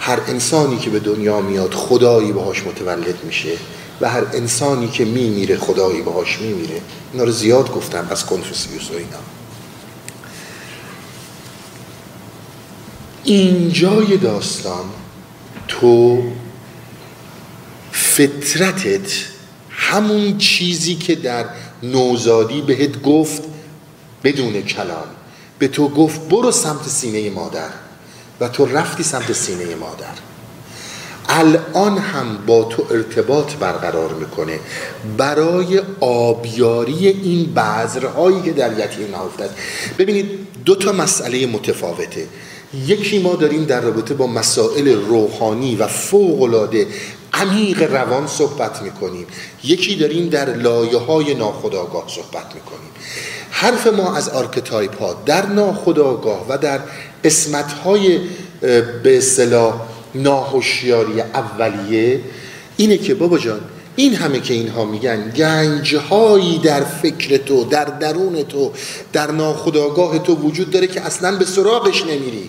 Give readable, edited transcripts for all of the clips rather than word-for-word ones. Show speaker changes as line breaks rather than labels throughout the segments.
هر انسانی که به دنیا میاد خدایی باهاش متولد میشه و هر انسانی که میمیره خدایی باهاش میمیره. اینا رو زیاد گفتم از کنفوسیوس و اینا. اینجای داستان تو فطرتت همون چیزی که در نوزادی بهت گفت بدون کلام، به تو گفت برو سمت سینه مادر و تو رفتی سمت سینه مادر، الان هم با تو ارتباط برقرار میکنه برای آبیاری این بذرهایی که در یتیم نهفته است. ببینید دو تا مسئله متفاوته. یکی ما داریم در رابطه با مسائل روحانی و فوق‌العاده عمیق روان صحبت میکنیم، یکی داریم در لایه‌های ناخودآگاه صحبت میکنیم. حرف ما از آرکتایپ ها در ناخودآگاه و در قسمت‌های به اصطلاح ناهوشیاری اولیه اینه که بابا جان این همه که اینها میگن گنجهایی در فکر تو، در درون تو، در ناخودآگاه تو وجود داره که اصلا به سراغش نمیری.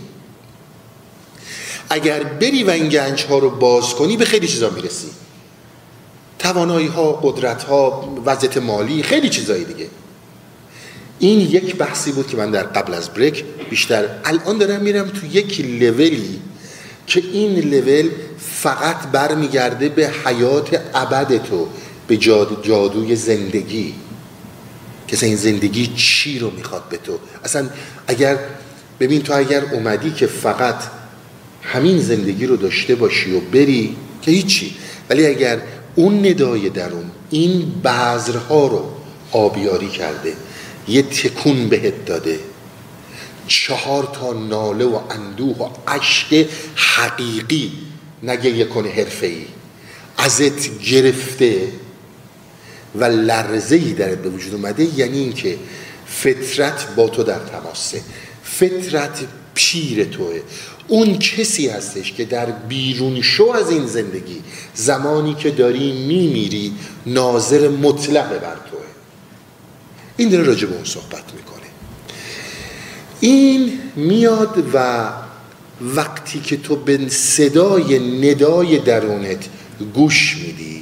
اگر بری و این گنجها رو باز کنی به خیلی چیزا میرسی، توانایی ها، قدرت ها، وضعیت مالی، خیلی چیزایی دیگه. این یک بحثی بود که من در قبل از بریک بیشتر الان دارم میرم تو یک لولی که این لول فقط برمیگرده به حیات ابد تو، به جادوی زندگی، که این زندگی چی رو میخواد به تو. اصلا اگر ببین تو اگر اومدی که فقط همین زندگی رو داشته باشی و بری که هیچی، ولی اگر اون ندای درون این بذرها رو آبیاری کرده، یه تکون بهت داده، 4 تا ناله و اندوه و اشک حقیقی، نگه یکن حرفه‌ای، ازت گرفته و لرزه‌ای درت به وجود اومده، یعنی این که فطرت با تو در تماسه، فطرت پیر توه. اون کسی هستش که در بیرون شو از این زندگی، زمانی که داری میمیری، ناظر مطلق بر توه. این داره راجع به اون صحبت میکنه. این میاد و وقتی که تو به صدای ندای درونت گوش میدی،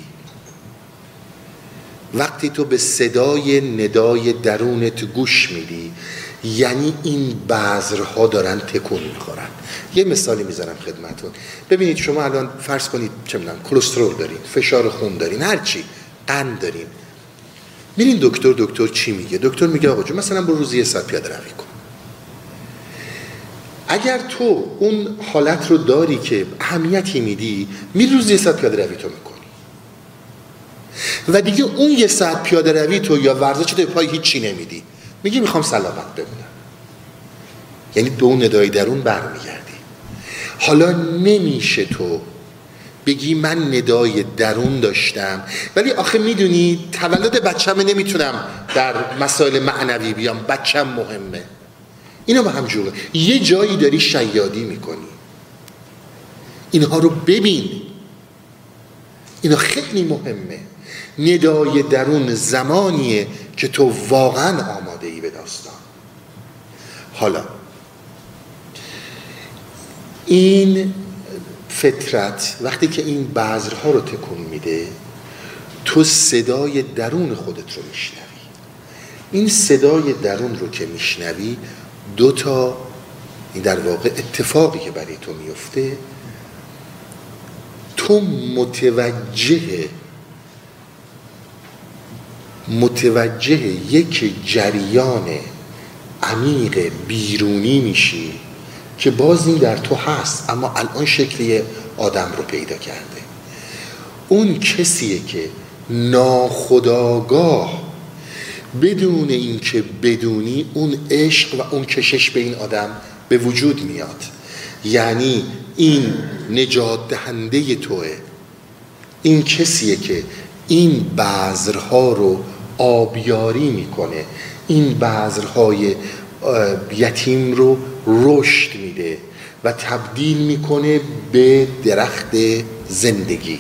وقتی تو به صدای ندای درونت گوش میدی، یعنی این بذرها دارن تکون میخورن. یه مثالی میزنم خدمتون. ببینید شما الان فرض کنید چه میدونم کلسترول دارین، فشار خون دارین، هرچی، قند دارین، میرین دکتر چی میگه؟ دکتر میگه آقا جون مثلا برو روزی 1 ساعت پیاده روی کن. اگر تو اون حالت رو داری که اهمیتی میدی، میری روزی 1 ساعت پیاده روی تو میکنی و دیگه اون 1 ساعت پیاده روی تو یا ورزش تو پای هیچی نمیدی، میگی میخوام سلامت بمونم، یعنی به اون ندای درون برمیگردی. حالا نمیشه تو بگی من ندای درون داشتم ولی آخه میدونی تولد بچه‌م نمیتونم در مسائل معنوی بیام، بچه‌م مهمه. اینا با هم جوره. یه جایی داری شیادی میکنی. اینها رو ببین، اینا خیلی مهمه. ندای درون زمانیه که تو واقعا آماده ای به داستان. حالا این فطرت وقتی که این بذرها رو تکون میده، تو صدای درون خودت رو میشنوی. این صدای درون رو که میشنوی، 2 تا این در واقع اتفاقی که برای تو میفته، تو متوجه یک جریان عمیق بیرونی میشی که باز این در تو هست اما الان شکلی آدم رو پیدا کرده. اون کسیه که ناخودآگاه بدون این که بدونی اون عشق و اون کشش به این آدم به وجود میاد. یعنی این نجات دهنده توه، این کسیه که این بذرها رو آبیاری میکنه، این بذرهای یتیم رو رشد میده و تبدیل میکنه به درخت زندگی.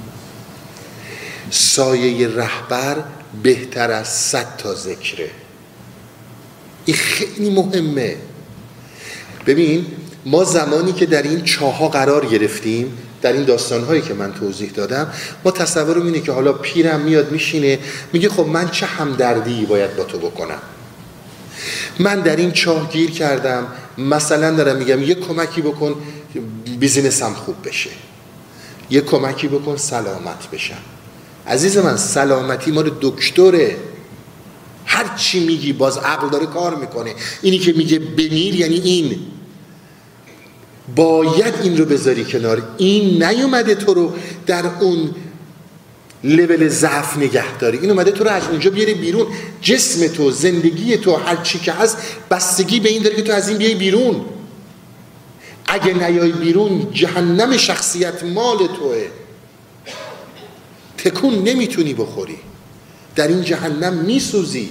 سایه رهبر بهتر از 100 تا ذکره. این خیلی مهمه. ببین ما زمانی که در این چاه‌ها قرار گرفتیم، در این داستان‌هایی که من توضیح دادم، ما تصورم اینه که حالا پیرم میاد میشینه میگه خب من چه همدردی باید با تو بکنم، من در این چاه گیر کردم، مثلا دارم میگم یه کمکی بکن بیزینسم خوب بشه، یه کمکی بکن سلامت بشم. عزیز من، سلامتی مال دکتره. هر چی میگی باز عقل داره کار میکنه. اینی که میگه بمیر یعنی این باید این رو بذاری کنار. این نیومده تو رو در اون لول ضعف نگه داری، این اومده تو رو از اونجا بیاره بیرون. جسم تو، زندگی تو، هر چی که هست بستگی به این داره که تو از این بیای بیرون. اگه نیای بیرون جهنم شخصیت مال توه، تکون نمیتونی بخوری، در این جهنم میسوزی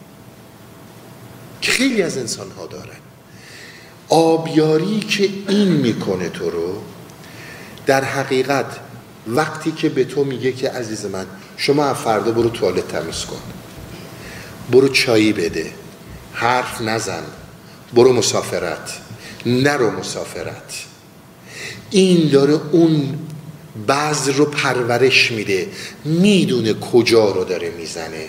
که خیلی از انسان ها دارن. آبیاری که این میکنه تو رو، در حقیقت وقتی که به تو میگه که عزیز من شما از فردا برو توالت تمیز کن، برو چایی بده، حرف نزن، برو مسافرت، نرو مسافرت، این داره اون بذر رو پرورش میده، میدونه کجا رو داره میزنه،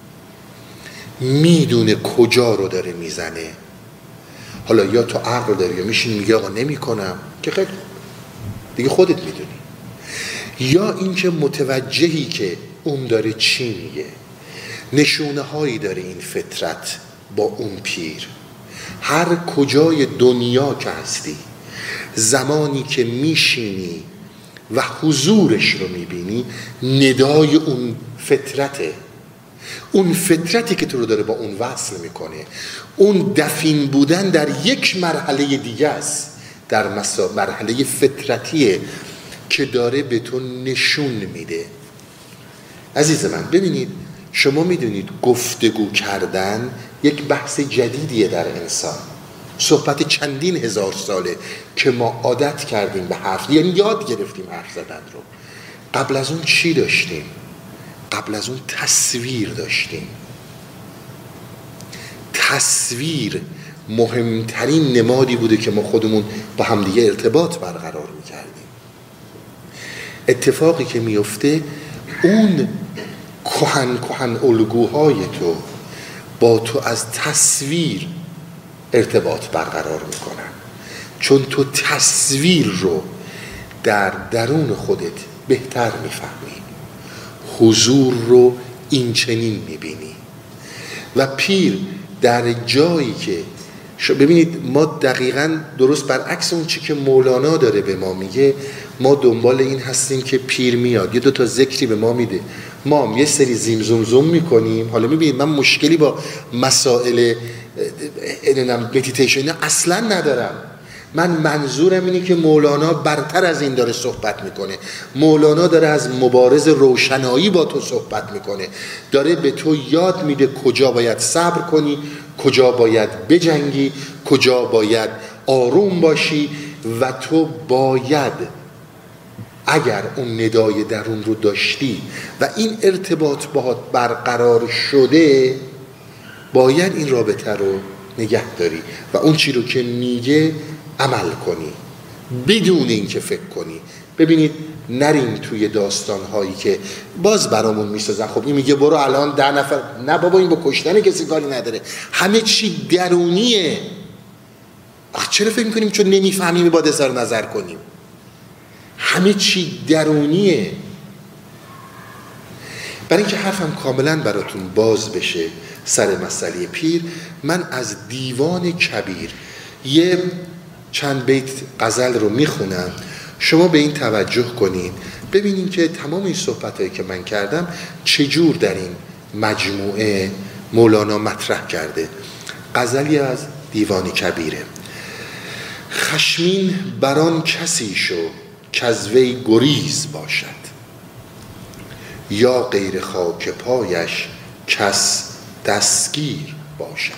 میدونه کجا رو داره میزنه. حالا یا تو عقل داری یا میشین میگه آقا نمی کنم، که خیلی دیگه خودت میدونی، یا اینکه متوجهی که اون داره چی میگه. نشونه هایی داره این فطرت با اون پیر. هر کجای دنیا که هستی، زمانی که میشینی و حضورش رو میبینی، ندای اون فطرته، اون فطرتی که تو رو داره با اون وصل میکنه. اون دفین بودن در یک مرحله دیگه است، در مرحله فطرتیه که داره به تو نشون میده. عزیز من ببینید، شما میدونید گفتگو کردن یک بحث جدیدیه در انسان. صحبت چندین هزار ساله که ما عادت کردیم به حرف، یعنی یاد گرفتیم حرف زدن رو. قبل از اون چی داشتیم؟ قبل از اون تصویر داشتیم. تصویر مهمترین نمادی بوده که ما خودمون با همدیگه ارتباط برقرار میکردیم. اتفاقی که میفته، اون کهن الگوهای تو با تو از تصویر ارتباط برقرار میکنن، چون تو تصویر رو در درون خودت بهتر میفهمی، حضور رو این چنین میبینی. و پیر در جایی که ببینید، ما دقیقاً درست برعکس اون چی که مولانا داره به ما میگه، ما دنبال این هستیم که پیر میاد یه دو تا ذکری به ما میده، ما هم یه سری زیم زوم زوم میکنیم. حالا میبینید من مشکلی با مسائل مدیتیشن اصلا ندارم. من منظورم اینه که مولانا برتر از این داره صحبت میکنه. مولانا داره از مبارز روشنایی با تو صحبت میکنه، داره به تو یاد میده کجا باید صبر کنی، کجا باید بجنگی، کجا باید آروم باشی. و تو باید اگر اون ندای درون رو داشتی و این ارتباط باهات برقرار شده، باید این رابطه رو نگه داری و اون چی رو که میگه عمل کنی بدون این که فکر کنی. ببینید، نریم توی داستانهایی که باز برامون میسازن. خب این میگه برو الان 10 نفر، نه بابا، این با کشتن کسی کاری نداره، همه چی درونیه. چرا فکر میکنیم چون نمیفهمیم باید اظهار نظر کنیم؟ همه چی درونیه. برای اینکه حرفم کاملا براتون باز بشه سر مسئله پیر، من از دیوان کبیر یه چند بیت غزل رو میخونم، شما به این توجه کنین، ببینین که تمام این صحبتایی که من کردم چجور در این مجموعه مولانا مطرح کرده. غزلی از دیوان کبیره. خشمین بران کسی شو کز وی گریز باشد، یا غیر خاک پایش کس دستگیر باشد.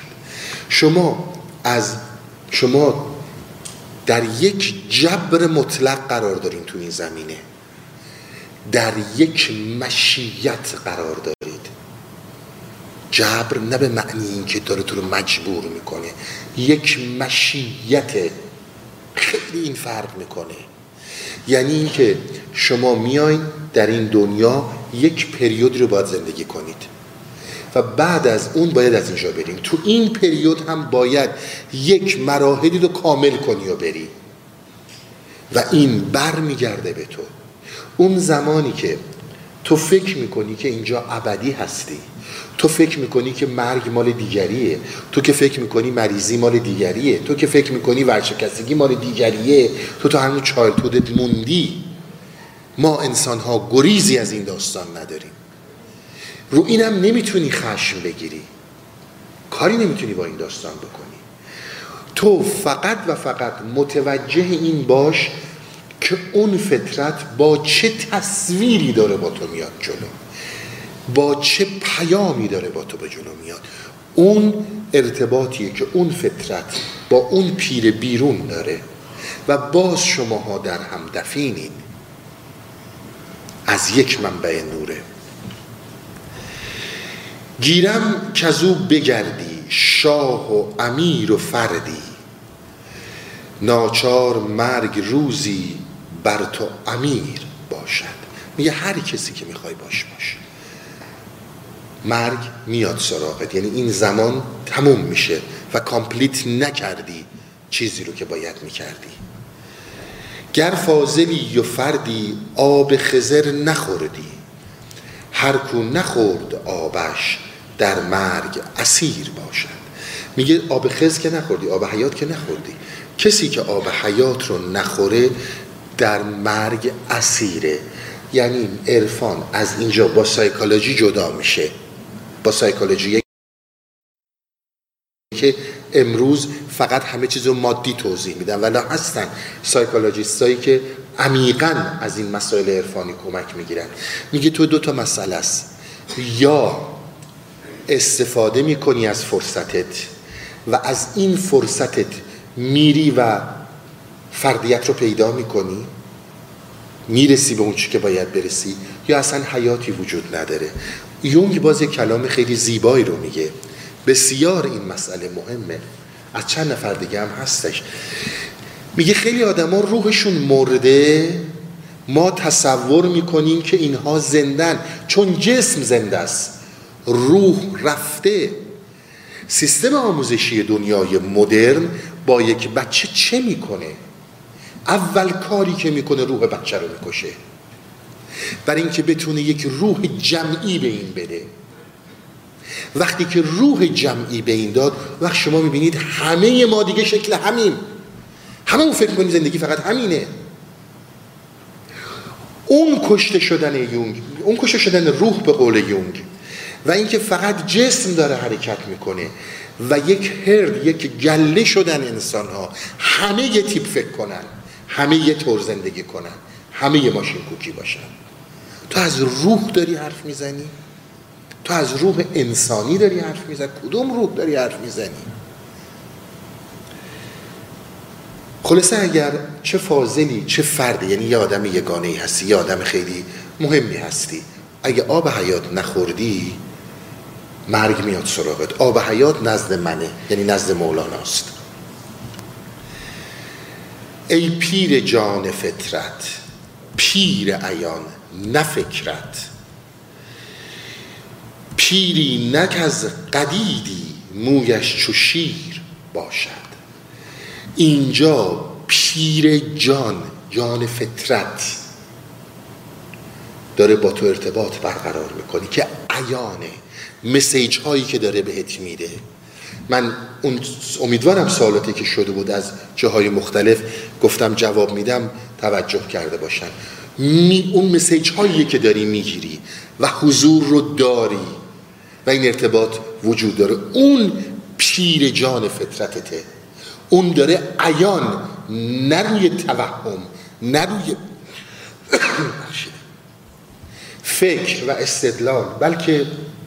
شما در یک جبر مطلق قرار دارین تو این زمینه، در یک مشیت قرار دارید. جبر نه به معنی این که داره تو رو مجبور میکنه، یک مشیت خیلی این فرق میکنه. یعنی این که شما میاین در این دنیا یک پریود رو باید زندگی کنید و بعد از اون باید از اینجا بریم. تو این پریود هم باید یک مراحلی رو کامل کنی و بری و این بر میگرده به تو. اون زمانی که تو فکر میکنی که اینجا ابدی هستی، تو فکر میکنی که مرگ مال دیگریه، تو که فکر میکنی مریضی مال دیگریه، تو که فکر میکنی ورشکستگی مال دیگریه، تو همون چایلدهودت موندی. ما انسان ها گریزی از این داستان نداریم. رو اینم نمیتونی خشم بگیری، کاری نمیتونی با این داستان بکنی. تو فقط و فقط متوجه این باش که اون فطرت با چه تصویری داره با تو میاد جلو، با چه پیامی داره با تو به جلو میاد. اون ارتباطیه که اون فطرت با اون پیر بیرون داره و باز شماها در هم دفینین از یک منبع نوره. گیرم کزو بگردی شاه و امیر و فردی، ناچار مرگ روزی بر تو امیر باشد. میگه هر کسی که میخوای باش مرگ میاد سراغت، یعنی این زمان تموم میشه و کامپلیت نکردی چیزی رو که باید میکردی. گر فاضلی و فردی آب خضر نخوردی، هر کو نخورد آبش در مرگ اسیر باشد. میگه آب خضر که نخوردی، آب حیات که نخوردی. کسی که آب حیات رو نخوره در مرگ اسیره. یعنی عرفان از اینجا با سایکولوژی جدا میشه، با سایکولوژی که امروز فقط همه چیز رو مادی توضیح میدن، ولی هستن سایکولوژیستایی که عمیقاً از این مسائل عرفانی کمک میگیرن. میگه تو دو تا مسئله است، یا استفاده میکنی از فرصتت و از این فرصتت میری و فردیت رو پیدا میکنی، میرسی به اون چی که باید برسی، یا اصلا حیاتی وجود نداره. یونگ باز یک کلام خیلی زیبایی رو میگه، بسیار این مسئله مهمه، از چند نفر دیگه هم هستش. میگه خیلی آدم ها روحشون مرده، ما تصور میکنیم که اینها زندن چون جسم زنده است، روح رفته. سیستم آموزشی دنیای مدرن با یک بچه چه میکنه؟ اول کاری که میکنه روح بچه رو میکشه، برای اینکه بتونه یک روح جمعی به این بده. وقتی که روح جمعی به این داد، وقت شما میبینید همه ما دیگه شکل همین، همه اون فکر کنیم زندگی فقط همینه. اون کشته شدن یونگ، اون کشته شدن روح به قول یونگ، و اینکه فقط جسم داره حرکت میکنه و یک هرد، یک گله شدن انسان ها، همه یه تیپ فکر کنن، همه یه طور زندگی کنن، همه یه ماشین کوکی باشن. تو از روح داری حرف میزنی؟ تو از روح انسانی داری حرف میزنی؟ کدوم روح داری حرف میزنی؟ خلاصه اگر چه فاضلی چه فردی، یعنی یه آدم یگانه‌ای هستی، یه آدم خیلی مهمی هستی، اگه آب حیات نخوردی مرگ میاد سراغت. آب حیات نزد منه، یعنی نزد مولاناست. ای پیر جان فطرت، پیر عیان نه فکرت، پیری نک از قدیدی مویش چو شیر باشد. اینجا پیر جان، جان فطرت داره با تو ارتباط برقرار میکنی که عیانه، مسیج هایی که داره بهت میده. من امیدوارم سوالاتی که شده بود از جاهای مختلف گفتم جواب میدم توجه کرده باشن. اون مسیج هایی که داری میگیری و حضور رو داری و این ارتباط وجود داره، اون پیر جان فطرتته. اون داره عیان، نه روی توهم، نه روی فکر و استدلال، بلکه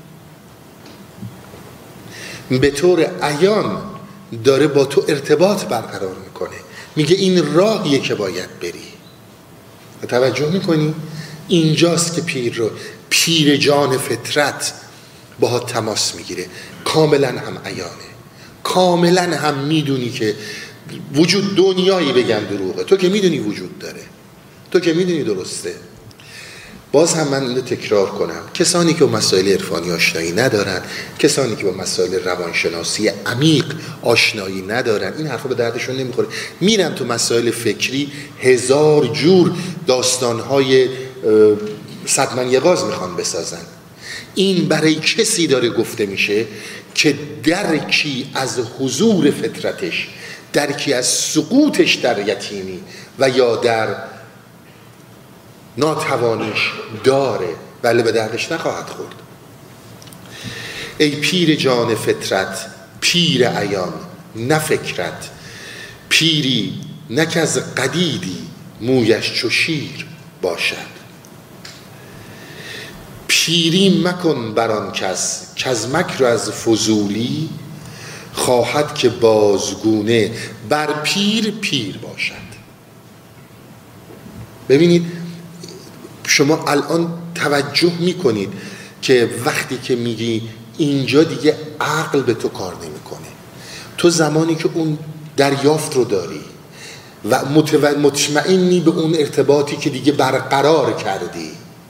به طور عیان داره با تو ارتباط برقرار میکنه. میگه این راهیه که باید بری. توجه میکنی؟ اینجاست که پیر جان فطرت با تماس میگیره. کاملا هم عیانه، کاملا هم میدونی که وجود دنیایی بگم دروغه، تو که میدونی وجود داره، تو که میدونی درسته. باز هم من اینو تکرار کنم، کسانی که با مسائل عرفانی آشنایی ندارن، کسانی که با مسائل روانشناسی عمیق آشنایی ندارن، این حرفا به دردشون نمیخوره. میرن تو مسائل فکری، هزار جور داستانهای صدمن یغاز میخوان بسازن. این برای کسی داره گفته میشه که درکی از حضور فطرتش، درکی از سقوطش در یتیمی و یا در ناتوانیش داره، ولی به دردش نخواهد خورد. ای پیر جان فطرت، پیر عیان نه فکرت، پیری نه که از قدیدی مویش چو شیر باشد. پیری مکن بران کس که از مکر و از فضولی، خواهد که بازگونه بر پیر پیر باشد. ببینید شما الان توجه میکنید که وقتی که میگی اینجا دیگه عقل به تو کار نمیکنه، تو زمانی که اون دریافت رو داری و مطمئنی به اون ارتباطی که دیگه برقرار کردی،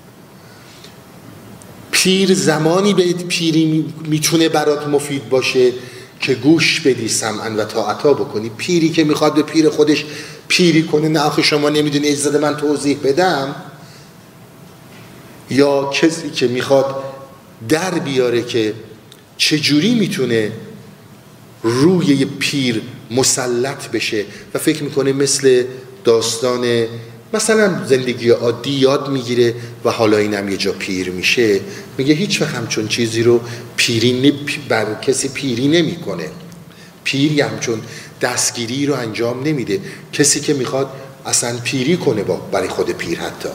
پیر زمانی به پیری میتونه برات مفید باشه که گوش بدی، سمعا و طاعتا بکنی. پیری که میخواد به پیر خودش پیری کنه، نه آخه شما نمیدونی، اجازه من توضیح بدم، یا کسی که میخواد در بیاره که چجوری میتونه روی یه پیر مسلط بشه و فکر میکنه مثل داستان مثلا زندگی عادی یاد میگیره و حالا اینم یه جا پیر میشه، میگه هیچ وقت همچون چیزی رو بر کسی پیری نمیکنه. پیر همچون دستگیری رو انجام نمیده کسی که میخواد اصلا پیری کنه برای خود پیر. حتی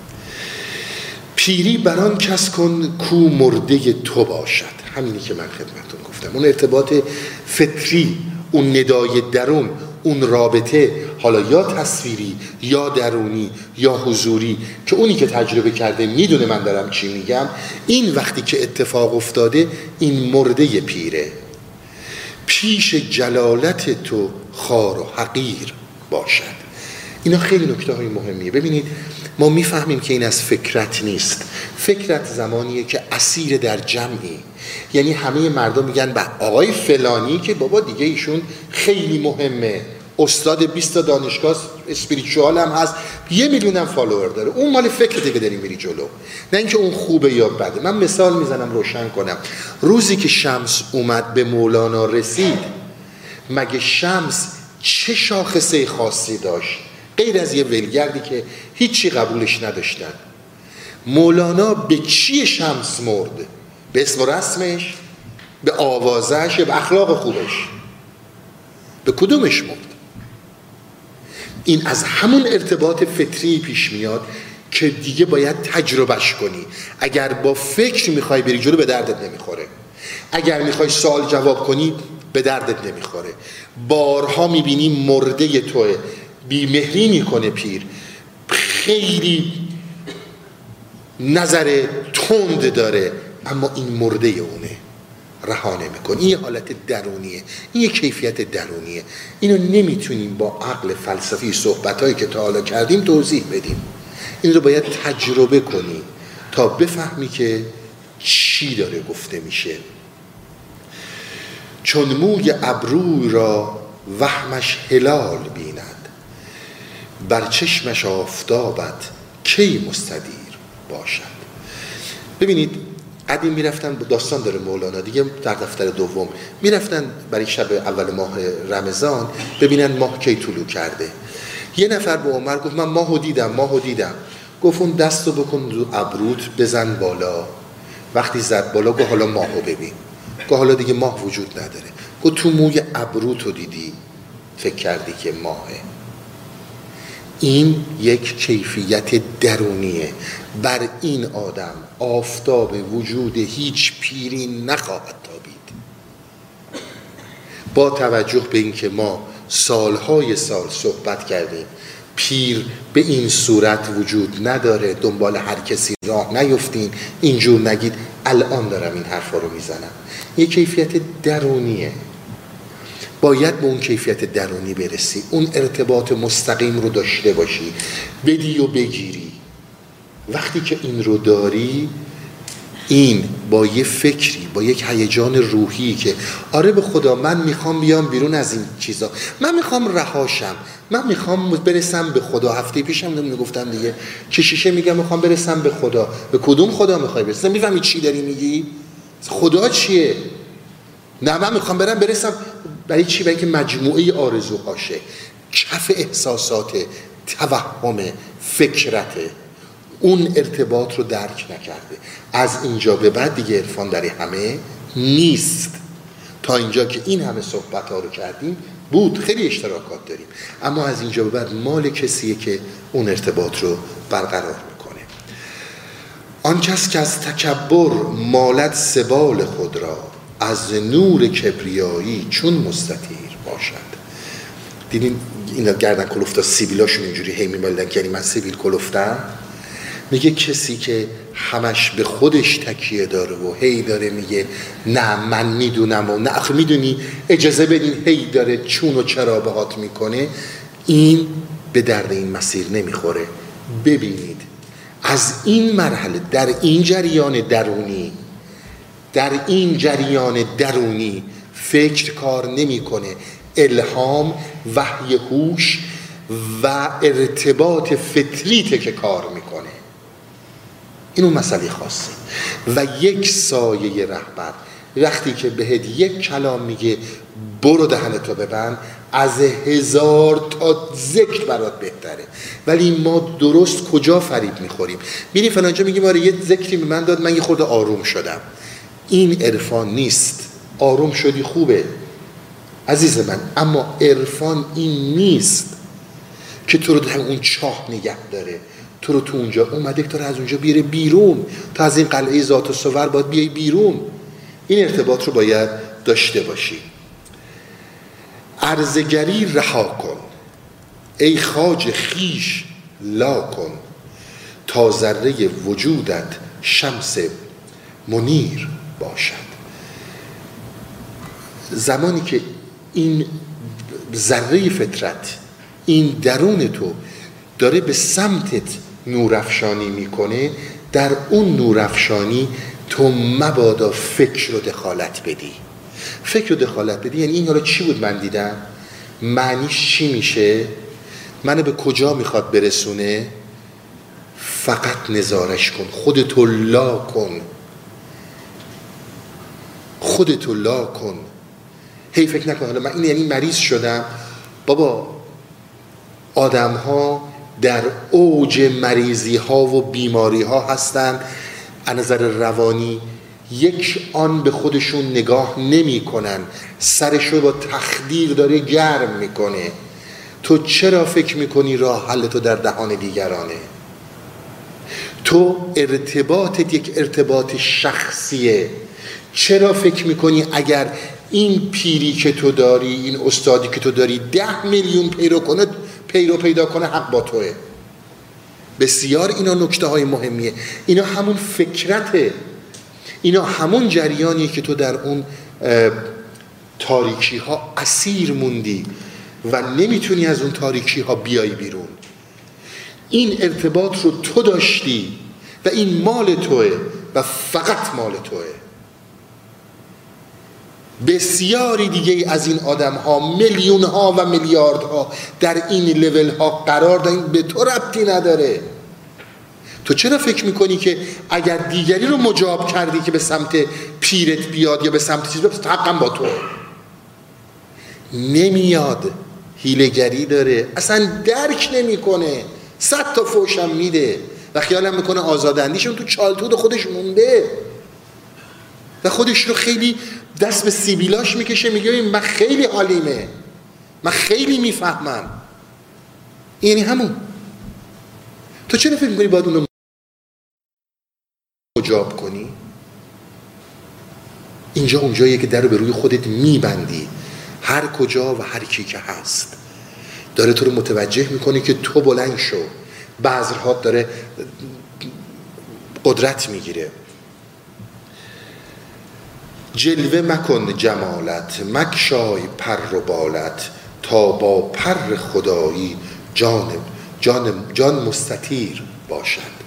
پیری بران کس کن کو مرده تو باشد، همینی که من خدمتتون گفتم، اون ارتباط فطری، اون ندای درون، اون رابطه، حالا یا تصویری یا درونی یا حضوری، که اونی که تجربه کرده میدونه من دارم چی میگم، این وقتی که اتفاق افتاده این مرده پیره. پیش جلالت تو خار و حقیر باشد. اینا خیلی نکته های مهمیه. ببینید ما میفهمیم که این از فکرت نیست. فکرت زمانیه که اسیر در جمعی، یعنی همه مردم میگن به آقای فلانی که بابا دیگه ایشون خیلی مهمه، استاد 20 تا دانشگاه اسپریچوال هم هست، 1 میلیون هم فالوور داره، اون مال فکرته که داریم میری جلو، نه اینکه اون خوبه یا بده. من مثال میزنم روشن کنم. روزی که شمس اومد به مولانا رسید، مگه شمس چه شاخصه خاصی داشت غیر از یه ولگردی که هیچی قبولش نداشتن؟ مولانا به چی شمس مرد؟ به اسم و رسمش، به آوازش، به اخلاق خوبش؟ به کدومش مرد؟ این از همون ارتباط فطری پیش میاد که دیگه باید تجربهش کنی. اگر با فکر میخوای بری جلو به دردت نمیخوره، اگر میخوای سوال جواب کنی به دردت نمیخوره. بارها میبینی مرده توه، بیمهری میکنه پیر، خیلی نظر تند داره، اما این مرده اونه، رها نمیکنه. این یه حالت درونیه، این یه کیفیت درونیه. اینو نمیتونیم با عقل فلسفی صحبتایی که تا حالا کردیم توضیح بدیم. این رو باید تجربه کنی تا بفهمی که چی داره گفته میشه. چون موی ابروی را وهمش هلال بیند، بر چشمش آفتابت کی مستدیر باشد. ببینید قدیم میرفتن، داستان داره مولانا دیگه در دفتر دوم، میرفتن برای شب اول ماه رمضان ببینن ماه کی طلوع کرده. یه نفر به عمر گفت من ماهو دیدم. گفت اون دستو بکن رو ابروت بزن بالا. وقتی زد بالا گفت حالا ماهو ببین. گفت حالا دیگه ماه وجود نداره. گفت تو موی ابروتو دیدی فکر کردی که ماهه. این یک کیفیت درونیه. بر این آدم آفتاب وجود هیچ پیری نخواهد تابید. با توجه به اینکه ما سالهای سال صحبت کردیم پیر به این صورت وجود نداره، دنبال هر کسی راه نیفتین، اینجور نگید. الان دارم این حرفا رو میزنم. یک کیفیت درونیه. باید به اون کیفیت درونی برسی، اون ارتباط مستقیم رو داشته باشی، بدی و بگیری. وقتی که این رو داری، این با یه فکری، با یک هیجان روحی که آره به خدا من میخوام بیام بیرون از این چیزا، من میخوام رهاشم، من میخوام برسم به خدا. هفته پیشم میگفتم دیگه، کشیشه میگم میخوام برسم به خدا. به کدوم خدا میخوای برسم؟ میفهمی چی داری میگی؟ خدا چیه؟ نه من میخوام برسم. برای چی؟ برای که مجموعه آرزوهاشه، کف احساسات، توهم، فکرته، اون ارتباط رو درک نکرده. از اینجا به بعد دیگه عرفان در همه نیست. تا اینجا که این همه صحبت ها رو کردیم بود، خیلی اشتراکات داریم، اما از اینجا به بعد مال کسیه که اون ارتباط رو برقرار میکنه. آن کس که از تکبر مالد سبال خود را، از نور کبریایی چون مستطیر باشد. دیدین اینا گردن کلفتا سیبیلاشون اینجوری هی میمالدن که یعنی من سیبیل کلفتم. میگه کسی که همش به خودش تکیه داره و هی داره میگه نه من میدونم و نه آخه میدونی اجازه بدین، هی داره چون و چرا بهات میکنه، این به درد این مسیر نمیخوره. ببینید از این مرحله، در این جریان درونی فکر کار نمیکنه، الهام، وحی هوش و ارتباط فطریته که کار میکنه. اینو مسئله خاصه. و یک سایه رهبر وقتی که بهت یک کلام میگه برو دهنتو ببند، از 1000 تا ذکر برات بهتره. ولی ما درست کجا فریب میخوریم؟ میریم فلانجا میگیم آره یه ذکری به من داد من یه خورده آروم شدم. این عرفان نیست. آروم شدی خوبه عزیز من، اما عرفان این نیست که تو رو در اون چاه نگه داره، تو رو تو اونجا اومده که تو رو از اونجا بیاره بیرون. تو از این قلعه ذات و صور باید بیای بیرون. این ارتباط رو باید داشته باشی. عرضگری رها کن ای خواجه خویش لا کن، تا ذره وجودت شمس منیر باشد. زمانی که این ذره فطرت، این درون تو داره به سمتت نورافشانی میکنه، در اون نورافشانی تو مبادا فکر رو دخالت بدی. فکر رو دخالت بدی یعنی این حالا چی بود من دیدم؟ معنیش چی میشه؟ منو به کجا میخواد برسونه؟ فقط نظارش کن، خودتو لا کن، خودتو لا کن. هی فکر نکن حالا من این یعنی مریض شدم. بابا آدم ها در اوج مریضی ها و بیماری ها هستن، از نظر روانی یک آن به خودشون نگاه نمی کنن، سرشو با تخدیر داره گرم میکنه. تو چرا فکر میکنی راه حل تو در دهان دیگرانه؟ تو ارتباطت یک ارتباط شخصیه. چرا فکر میکنی اگر این پیری که تو داری، این استادی که تو داری 10 میلیون پیرو پیدا کنه حق با توه؟ بسیار اینا نکته های مهمیه. اینا همون فکرته، اینا همون جریانیه که تو در اون تاریکی ها اسیر موندی و نمیتونی از اون تاریکی ها بیای بیرون. این ارتباط رو تو داشتی و این مال توه و فقط مال توه. بسیاری دیگه از این آدم ها، میلیون ها و میلیارد ها در این لیول ها قرار دارن، به تو ربطی نداره. تو چرا فکر میکنی که اگر دیگری رو مجاب کردی که به سمت پیرت بیاد یا به سمت چیز بیاد حقم با تو؟ نمیاد، حیله‌گری داره، اصلا درک نمیکنه، 100 تا فوشم میده و خیالم میکنه آزاداندیشون تو چالتود خودش مونده و خودش رو خیلی دست به سیبیلاش میکشه، میگه من خیلی حالیمه، من خیلی میفهمم. یعنی همون. تو چرا فکر میکنی باید اونو مجاب کنی؟ اینجا اونجاییه که در رو به روی خودت میبندی. هر کجا و هر کی که هست داره تو رو متوجه میکنه که تو بلند شو. بذرهات داره قدرت میگیره. جلوه مکن جمالت، مگشای پر و بالت، تا با پر خدایی جان مستطیر باشد.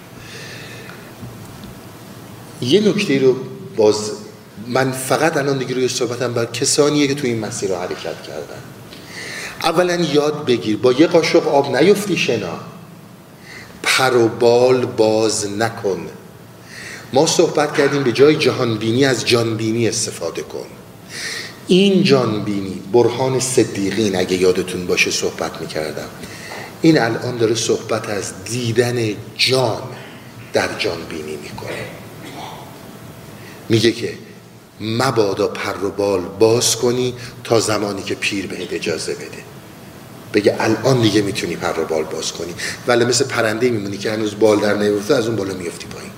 یه نکته رو باز من فقط الان دیگه روی صحبتم بر کسانیه که تو این مسیر رو حرکت کردن. اولا یاد بگیر با یه قاشق آب نیفتی شنا، پر و بال باز نکن. ما صحبت کردیم به جای جهانبینی از جانبینی استفاده کن. این جانبینی برهان صدیقین اگه یادتون باشه صحبت میکردم، این الان داره صحبت از دیدن جان در جانبینی میکنه. میگه که مبادا پر و بال باز کنی تا زمانی که پیر بهت اجازه بده، بگه الان دیگه میتونی پر و بال باز کنی، ولی مثل پرنده میمونی که هنوز بال در نیفته، از اون بالا میفتی پایین.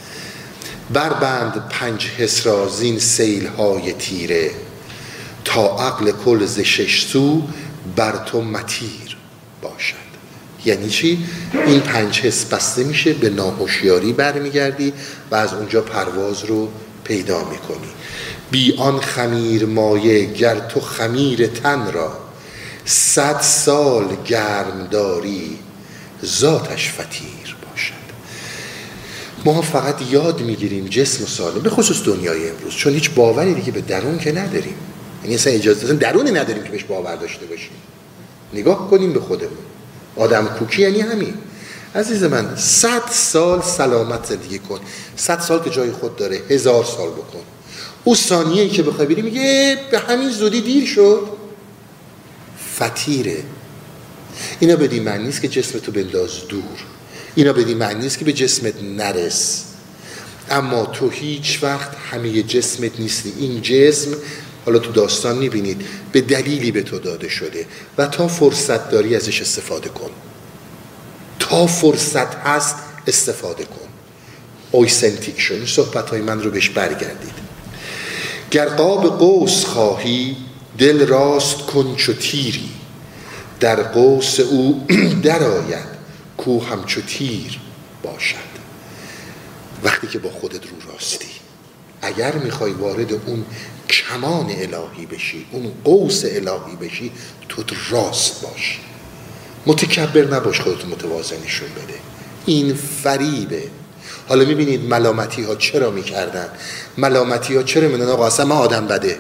بربند 5 حس را زین سیل‌های تیره، تا عقل کل ز 6 سو بر تو مطیر باشد. یعنی چی؟ این 5 حس بسته میشه، به ناهوشیاری برمیگردی و از اونجا پرواز رو پیدا میکنی. بی آن خمیر مایه گر تو خمیر تن را، 100 سال گرم داری ذاتش فطیر باشد. ما فقط یاد میگیریم جسم سالم، به خصوص دنیای امروز، چون هیچ باوری دیگه به درون که نداریم. یعنی اصلا اجازه درونی نداریم که بهش باور داشته باشیم. نگاه کنیم به خودمون. آدم کوکی یعنی همین. عزیز من 100 سال سلامت زندگی کن، 100 سال که جای خود داره، 1000 سال بکن. او ثانیه‌ای که بخوای بری میگه به همین زودی دیر شد، فطیره. اینا بدی معنی نیست که جسمتو بنداز دور، اینا بدی معنی نیست که به جسمت نرس، اما تو هیچ وقت همه جسمت نیستی. این جسم حالا تو داستان میبینید به دلیلی به تو داده شده و تا فرصت داری ازش استفاده کن، تا فرصت هست استفاده کن. اویسنتیک شو. این صحبت های من رو بهش برگردید. گر قاب قوس خواهی دل راست کن چو تیری، در قوس او در آید کو همچو تیر باشد. وقتی که با خودت رو راستی، اگر میخوای وارد اون کمان الهی بشی، اون قوس الهی بشی، تو راست باش، متکبر نباش، خودت متواضع نشون بده. این فریبه. حالا میبینید ملامتی ها چرا میکردن؟ ملامتی ها چرا میدن آقا اصلا من آدم بده؟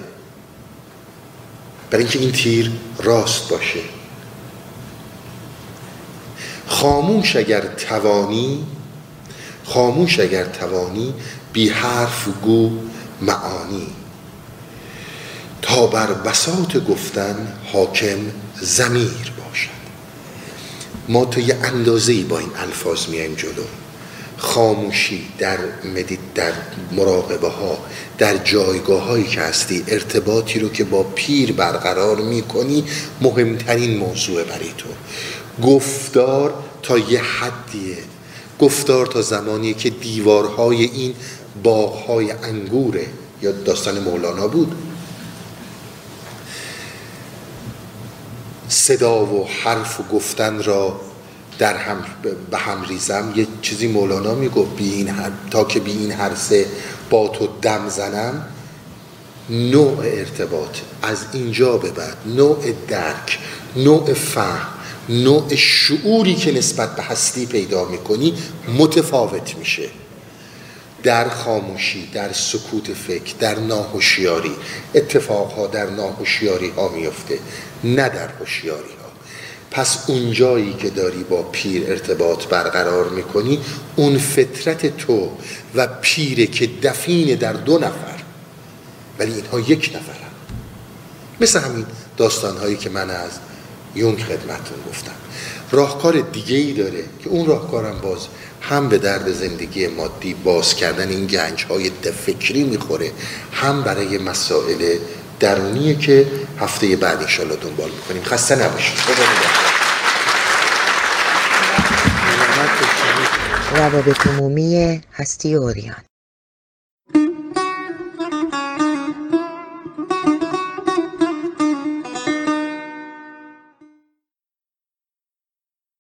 برای اینکه این تیر راست باشه. خاموش اگر توانی بی حرف گو معانی، تا بر بساط گفتن حاکم ضمیر باشد. ما تا یه اندازه‌ای با این الفاظ میایم جلو. خاموشی در مراقبه ها، در جایگاه هایی که هستی، ارتباطی رو که با پیر برقرار میکنی مهمترین موضوع برای تو. گفتار تا یه حدیه، گفتار تا زمانیه که دیوارهای این باغهای انگوره، یا داستان مولانا بود، صدا و حرف و گفتن را در هم به هم ریزم. یه چیزی مولانا میگفت تا که بی این هر سه با تو دم زنم. نوع ارتباط از اینجا به بعد، نوع درک، نوع فهم، نوع شعوری که نسبت به هستی پیدا میکنی متفاوت میشه. در خاموشی، در سکوت فکر، در ناهوشیاری. اتفاقها در ناهوشیاری ها میفته، نه در هوشیاری ها. پس اون جایی که داری با پیر ارتباط برقرار میکنی، اون فطرت تو و پیره که دفین در 2 نفر، ولی اینها 1 نفرن. مثل همین داستانهایی که من از یونگ خدمتون گفتم. راهکار دیگه‌ای داره که اون راهکارم باز هم به درد زندگی مادی باز کردن این گنج‌های فکری میخوره، هم برای مسائل درونیه که هفته بعد انشالله دنبال میکنیم. خسته نباشید.
روابط عمومی هستی اوریان.